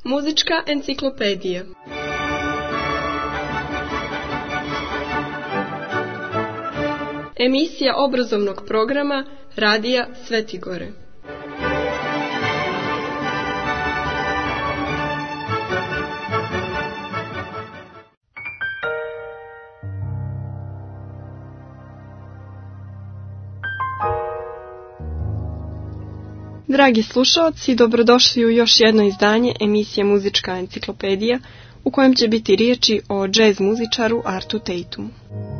Muzička enciklopedija. Emisija obrazovnog programa Radija Svetigore. Dragi slušaoci, dobrodošli u još jedno izdanje emisije Muzička enciklopedija, u kojem će biti riječi o džez muzičaru Artu Tatumu.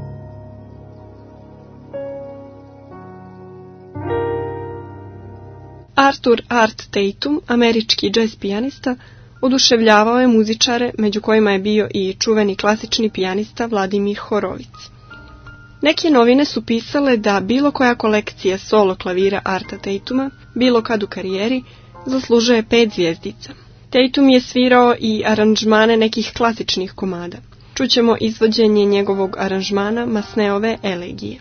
Arthur Art Tatum, američki džez pijanista, oduševljavao je muzičare, među kojima je bio i čuveni klasični pijanista Vladimir Horovic. Neke novine su pisale da bilo koja kolekcija solo klavira Arta Tatuma, bilo kad u karijeri, zaslužuje 5 zvjezdica. Tatum je svirao i aranžmane nekih klasičnih komada. Čućemo izvođenje njegovog aranžmana Masseneove elegije.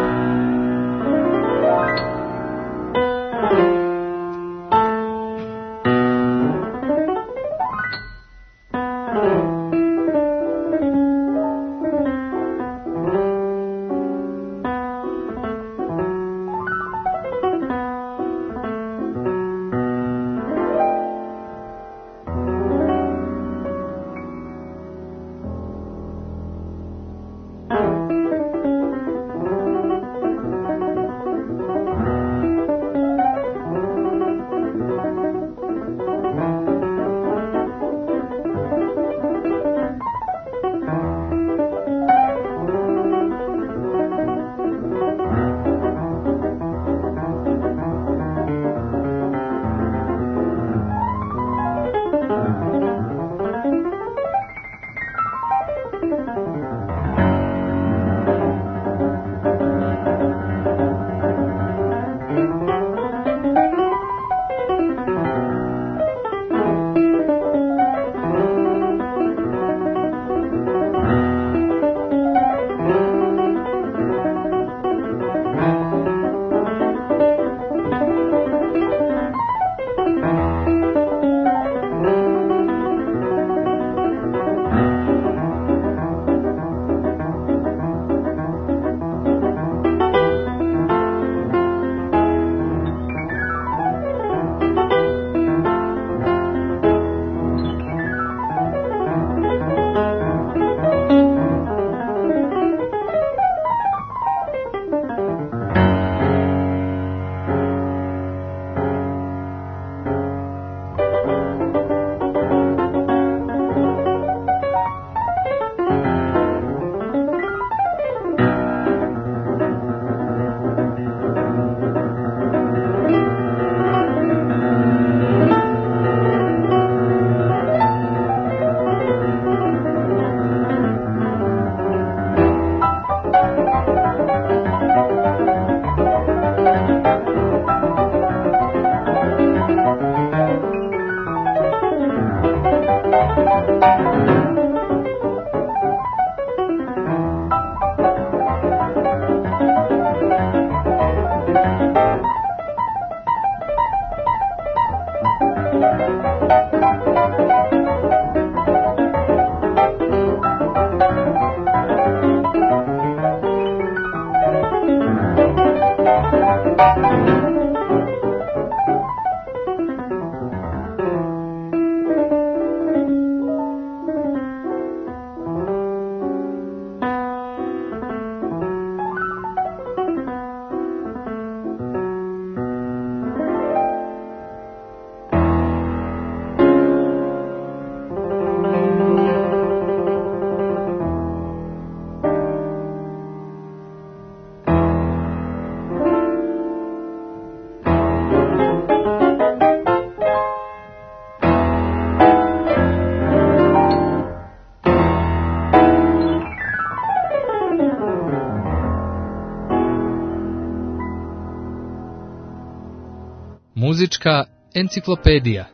Muzička enciklopedija.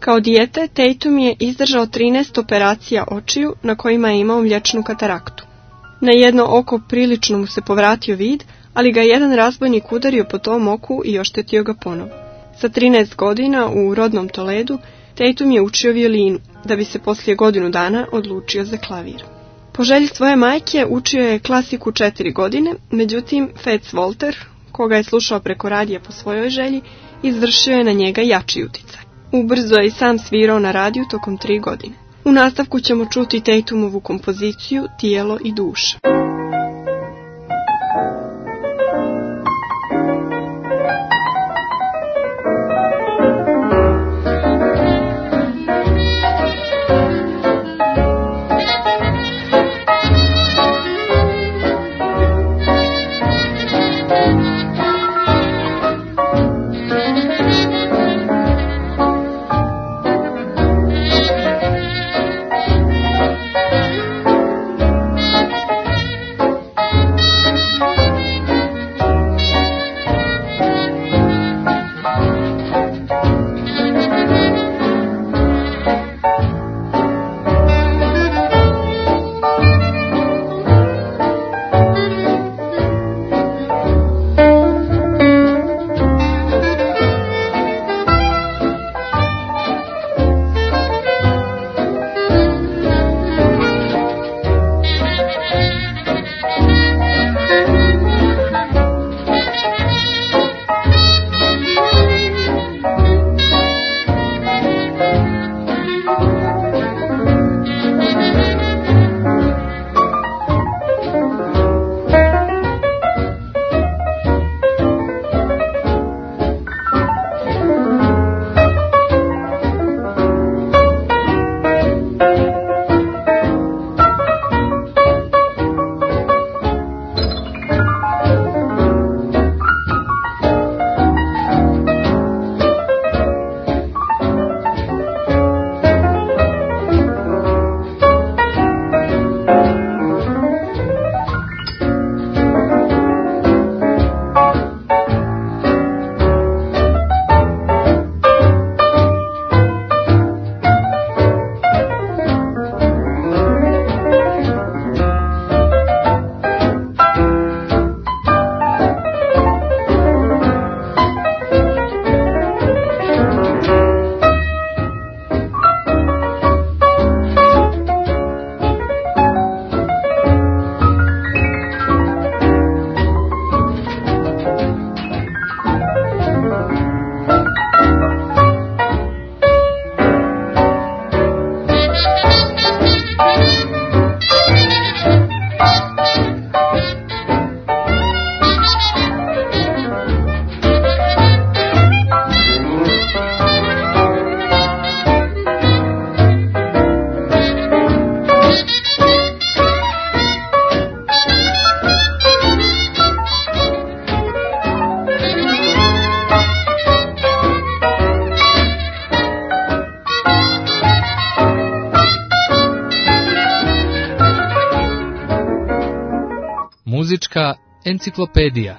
Kao dijete, Tatum je izdržao 13 operacija očiju na kojima je imao mliječnu kataraktu. Na jedno oko prilično mu se povratio vid, ali ga jedan razbojnik udario po tom oku i oštetio ga ponovo. Sa 13 godina u rodnom Toledu, Tatum je učio violinu, da bi se poslije godinu dana odlučio za klavir. Po želji svoje majke učio je klasiku 4 godine, međutim Fats Walter, koga je slušao preko radija po svojoj želji, izvršio je na njega jači uticaj. Ubrzo je i sam svirao na radiju tokom 3 godine. U nastavku ćemo čuti Tatumovu kompoziciju Tijelo i duša. Muzička enciklopedija.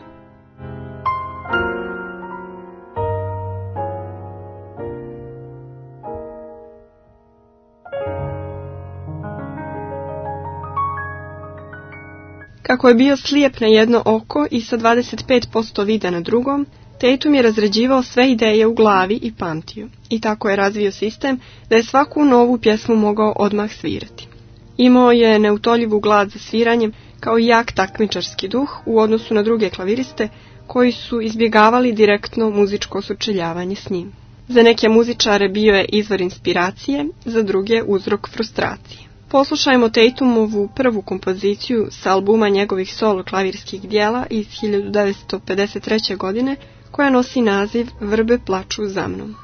Kako je bio slijep na jedno oko i sa 25% vida na drugom, Tatum je razrađivao sve ideje u glavi i pamtio. I tako je razvio sistem da je svaku novu pjesmu mogao odmah svirati. Imao je neutoljivu glad za sviranjem, kao i jak takmičarski duh u odnosu na druge klaviriste koji su izbjegavali direktno muzičko sučeljavanje s njim. Za neke muzičare bio je izvor inspiracije, za druge uzrok frustracije. Poslušajmo Tatumovu prvu kompoziciju sa albuma njegovih solo klavirskih dijela iz 1953. godine, koja nosi naziv Vrbe plaču za mnom.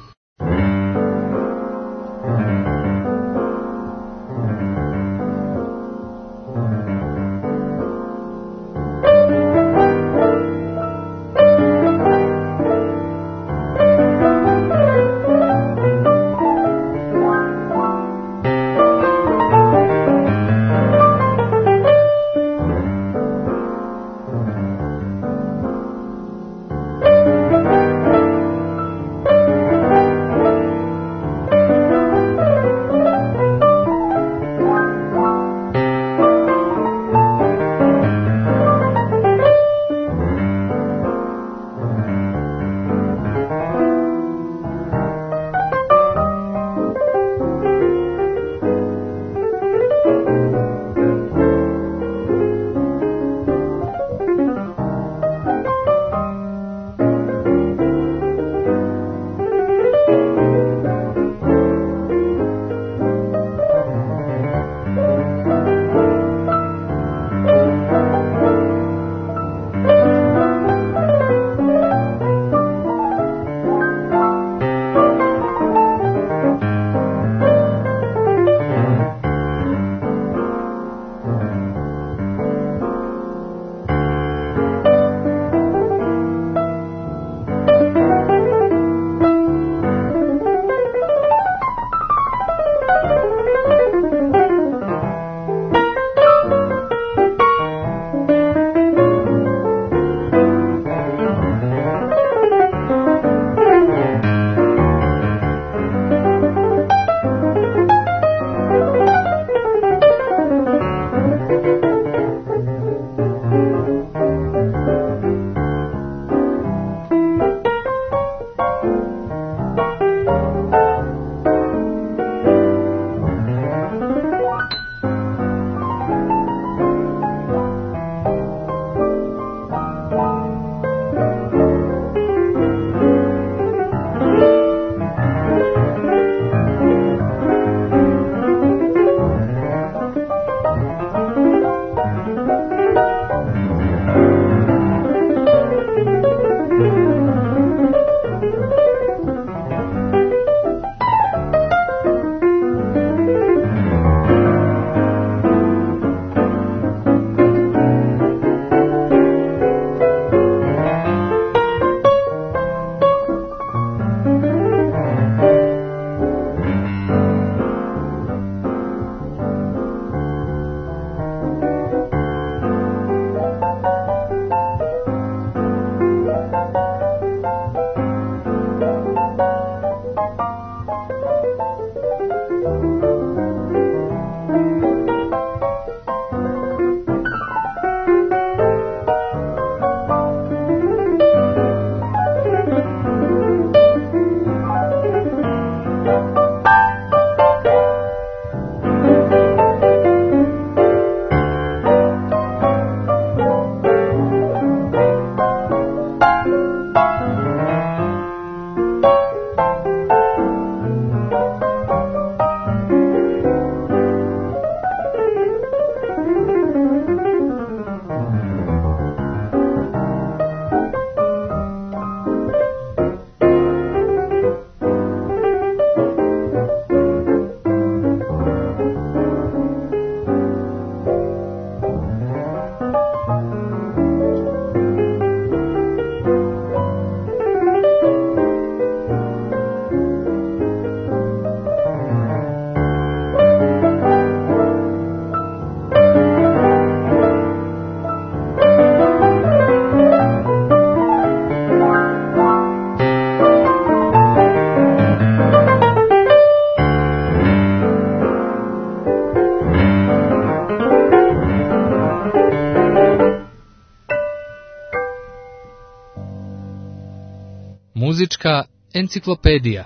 Muzička enciklopedija.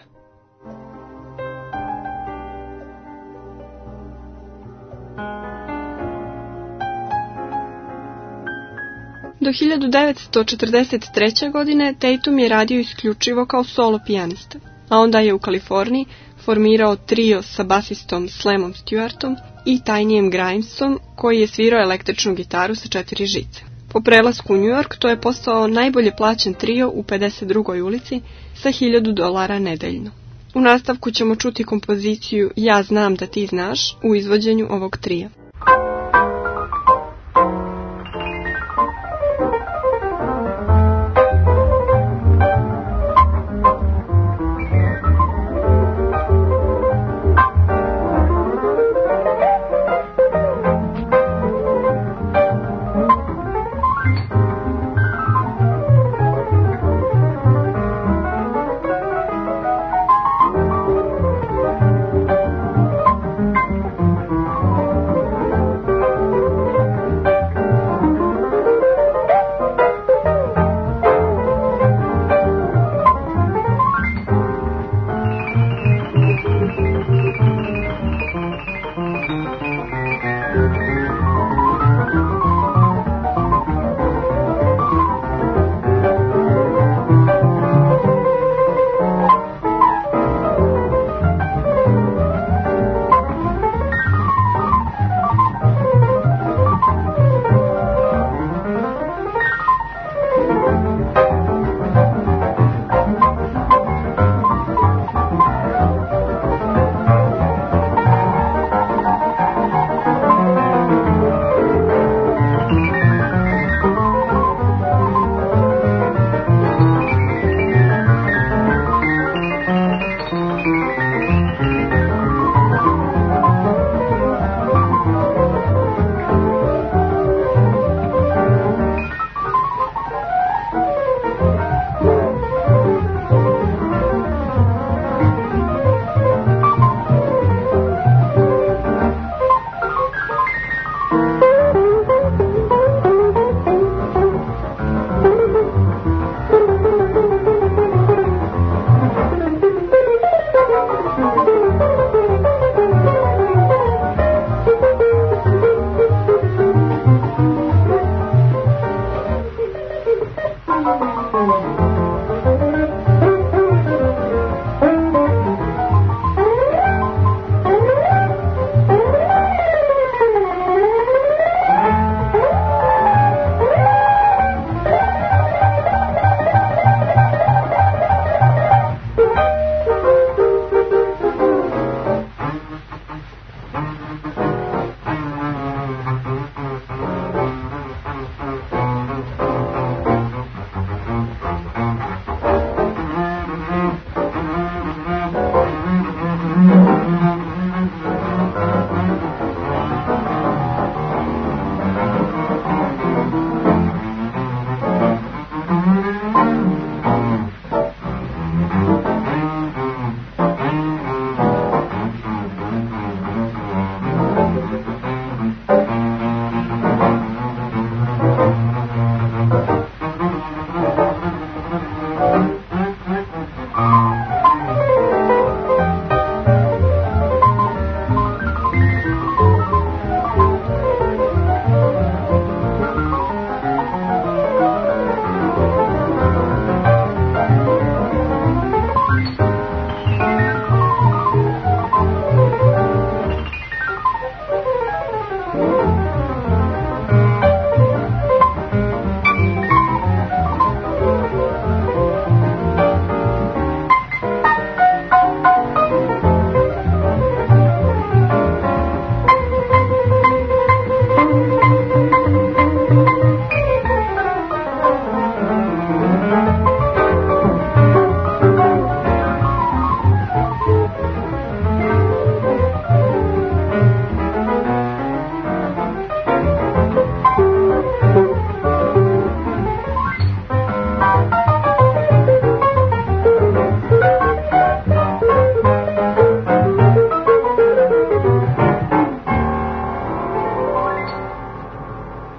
Do 1943. godine Tatum je radio isključivo kao solo pijanista, a onda je u Kaliforniji formirao trio sa basistom Slamom Stewartom i Tinyjem Grimesom, koji je svirao električnu gitaru sa 4 žice. Po prelasku u New York to je postao najbolje plaćen trio u 52. ulici sa $1000 nedeljno. U nastavku ćemo čuti kompoziciju Ja znam da ti znaš u izvođenju ovog trija.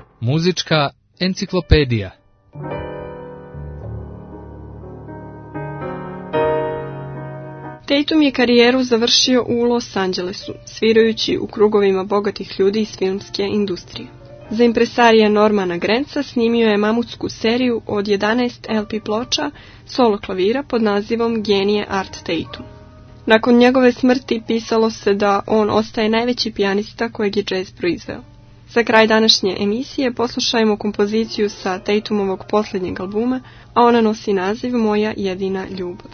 Muzička enciklopedija. Tatum je karijeru završio u Los Angelesu, svirajući u krugovima bogatih ljudi iz filmske industrije. Za impresarija Normana Granca snimio je mamutsku seriju od 11 LP ploča solo klavira pod nazivom Genije Art Tatum. Nakon njegove smrti pisalo se da on ostaje najveći pijanista kojeg je jazz proizveo. Za kraj današnje emisije poslušajmo kompoziciju sa Tatumovog posljednjeg albuma, a ona nosi naziv Moja jedina ljubav.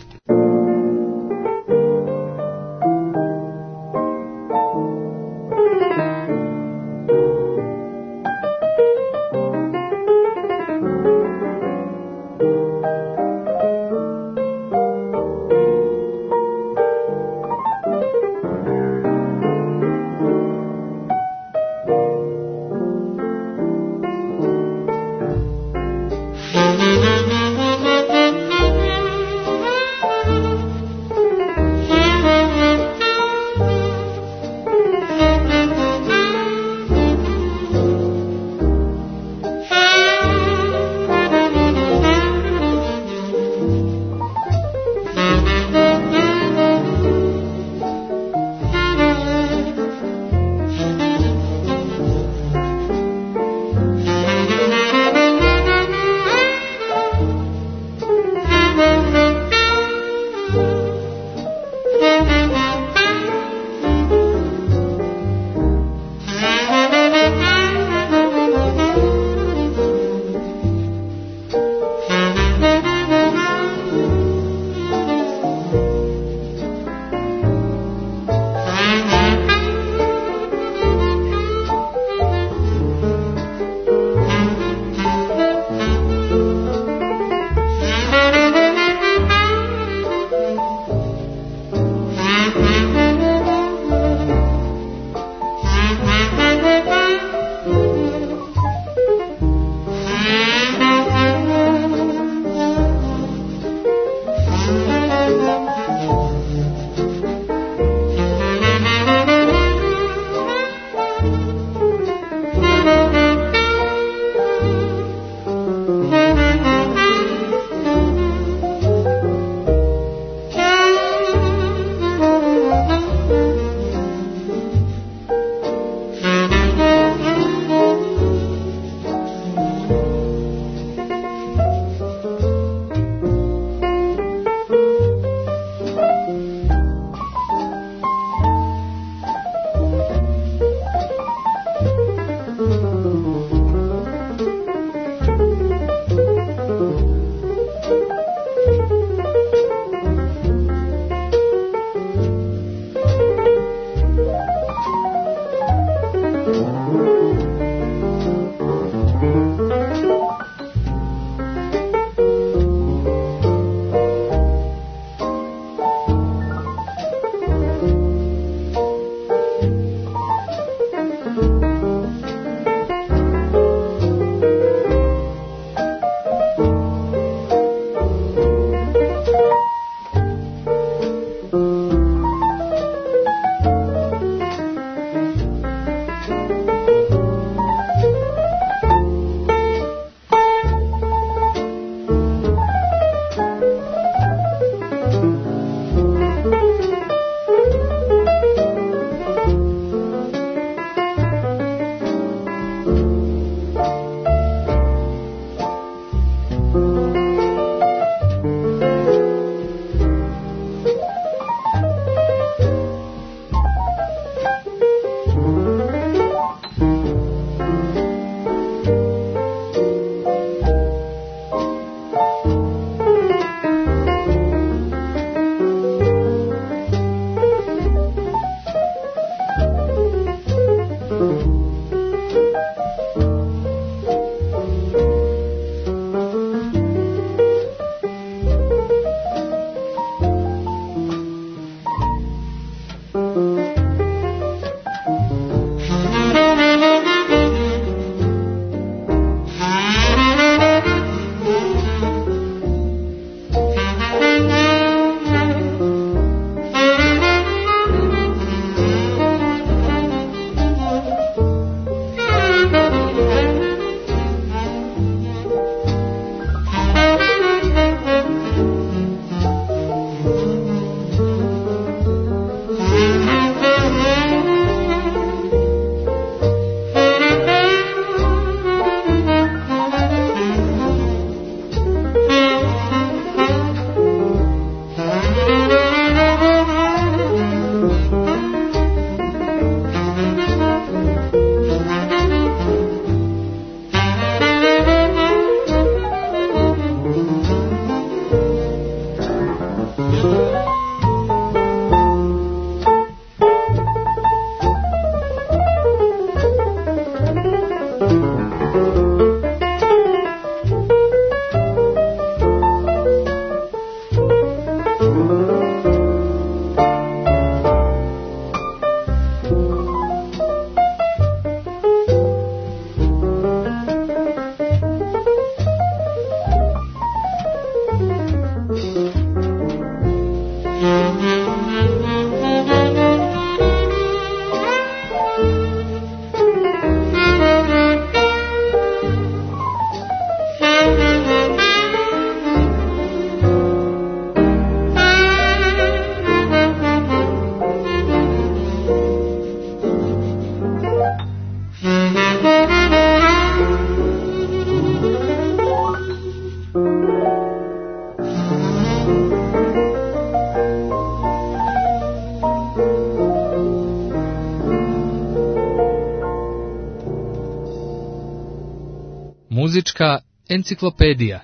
Muzička enciklopedija.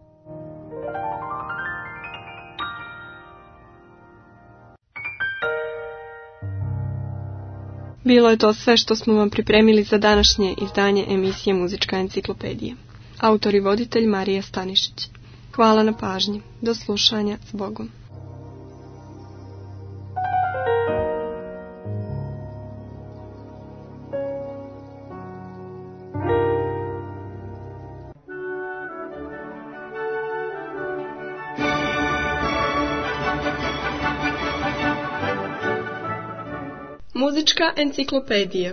Bilo je to sve što smo vam pripremili za današnje izdanje emisije Muzička enciklopedija. Autor i voditelj Marija Stanišić. Hvala na pažnji. Do slušanja. S Bogom. Muzička enciklopedija.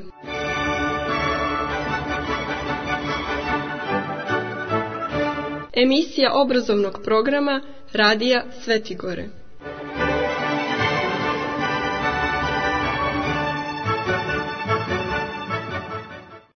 Emisija obrazovnog programa Radija Svetigore.